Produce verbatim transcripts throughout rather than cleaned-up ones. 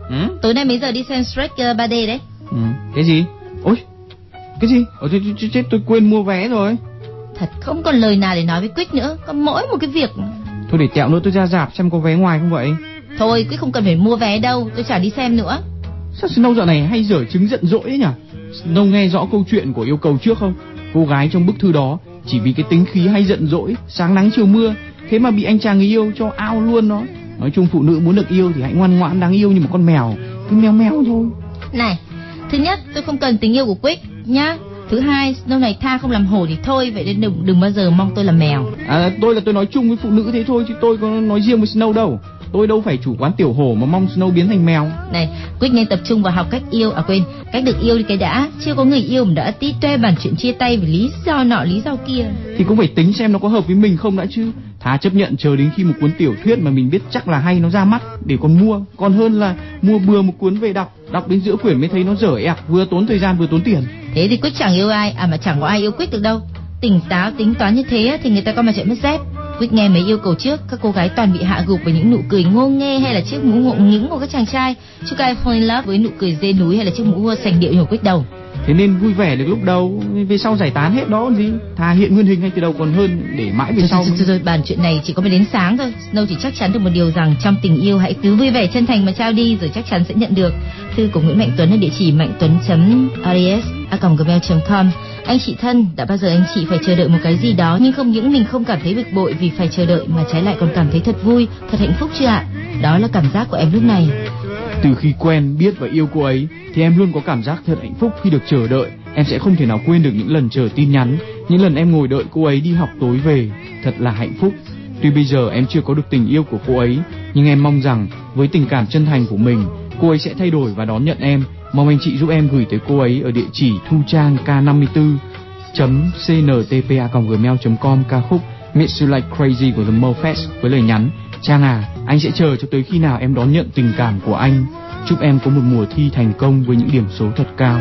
Ừ? Tối nay mấy giờ đi xem Shrek uh, ba D đấy? Ừ. Cái gì? Ôi, cái gì? Ôi, chết, chết, chết, tôi quên mua vé rồi. Thật không còn lời nào để nói với Quick nữa. Có mỗi một cái việc. Thôi để tẹo nữa tôi ra rạp xem có vé ngoài không vậy. Thôi Quick không cần phải mua vé đâu, tôi chẳng đi xem nữa. Sao Snow dạo này hay dở chứng giận dỗi ấy nhỉ? Snow nghe rõ câu chuyện của yêu cầu trước không? Cô gái trong bức thư đó chỉ vì cái tính khí hay giận dỗi, sáng nắng chiều mưa, thế mà bị anh chàng người yêu cho ao luôn đó. Nói chung phụ nữ muốn được yêu thì hãy ngoan ngoãn đáng yêu như một con mèo, cứ meo meo thôi. Này, thứ nhất tôi không cần tình yêu của Quick nhá. Thứ hai, Snow này tha không làm hổ thì thôi, vậy nên đừng đừng bao giờ mong tôi làm mèo. À, tôi là tôi nói chung với phụ nữ thế thôi chứ tôi có nói riêng với Snow đâu. Tôi đâu phải chủ quán tiểu hổ mà mong Snow biến thành mèo. Này, Quick nên tập trung vào học cách yêu, à quên, cách được yêu đi cái đã. Chưa có người yêu mà đã tí toe bàn chuyện chia tay vì lý do nọ lý do kia. Thì cũng phải tính xem nó có hợp với mình không đã chứ. Thà chấp nhận chờ đến khi một cuốn tiểu thuyết mà mình biết chắc là hay nó ra mắt để còn mua, còn hơn là mua bừa một cuốn về đọc, đọc đến giữa quyển mới thấy nó dở ẹc, vừa tốn thời gian vừa tốn tiền. Thế thì Quick chẳng yêu ai, à mà chẳng có ai yêu Quick được đâu. Tỉnh táo tính toán như thế thì người ta có mà chạy mất dép. Quick nghe mấy yêu cầu trước, các cô gái toàn bị hạ gục bởi những nụ cười ngô nghê hay là chiếc mũ ngộ nghĩnh của các chàng trai. Chứ ai fall in love với nụ cười dê núi hay là chiếc mũ hua sành điệu như của Quick đâu. Thế nên vui vẻ được lúc đầu, về sau giải tán hết đó còn gì. Thà hiện nguyên hình hay từ đầu còn hơn để mãi về thôi, sau. Thôi, thôi, thôi, bàn chuyện này chỉ có mới đến sáng thôi. Snow chỉ chắc chắn được một điều rằng trong tình yêu hãy cứ vui vẻ chân thành mà trao đi rồi chắc chắn sẽ nhận được. Thư của Nguyễn Mạnh Tuấn ở địa chỉ mạnh tuấn chấm res a còng gmail chấm com. Anh chị thân, đã bao giờ anh chị phải chờ đợi một cái gì đó nhưng không những mình không cảm thấy bực bội vì phải chờ đợi mà trái lại còn cảm thấy thật vui, thật hạnh phúc chưa ạ? Đó là cảm giác của em lúc này. Từ khi quen, biết và yêu cô ấy thì em luôn có cảm giác thật hạnh phúc khi được chờ đợi. Em sẽ không thể nào quên được những lần chờ tin nhắn, những lần em ngồi đợi cô ấy đi học tối về, thật là hạnh phúc. Tuy bây giờ em chưa có được tình yêu của cô ấy, nhưng em mong rằng với tình cảm chân thành của mình, cô ấy sẽ thay đổi và đón nhận em. Mong anh chị giúp em gửi tới cô ấy ở địa chỉ thu trang k năm mươi tư chấm cntp a còng gmail chấm com ca khúc Miss You Like Crazy của The Muppets với lời nhắn: Trang à, anh sẽ chờ cho tới khi nào em đón nhận tình cảm của anh. Chúc em có một mùa thi thành công với những điểm số thật cao.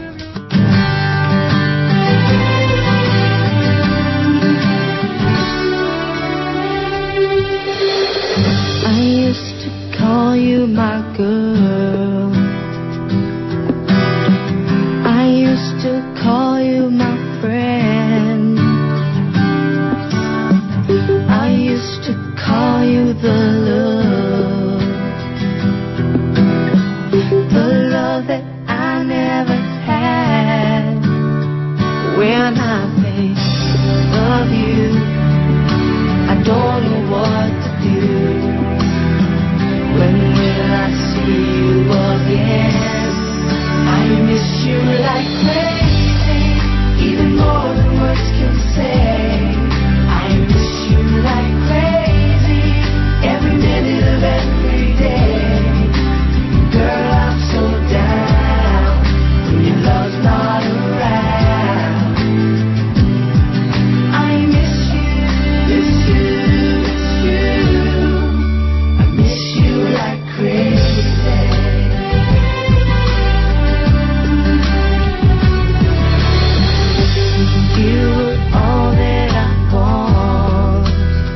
I used to call you my girl. I used to call you my friend. I used to call you the love, the love that I never had. When I think of you, I don't know what to do. When will I see you again? I miss you like crazy, even more than words can say. I miss you like crazy, every minute of every day. Girl, I'm so down when your love's not around. I miss you, miss you, miss you. I miss you like crazy. You were all that I want.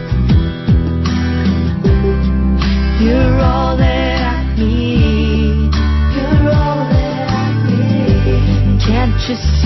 You're all that I need. You're all that I need. Can't you see?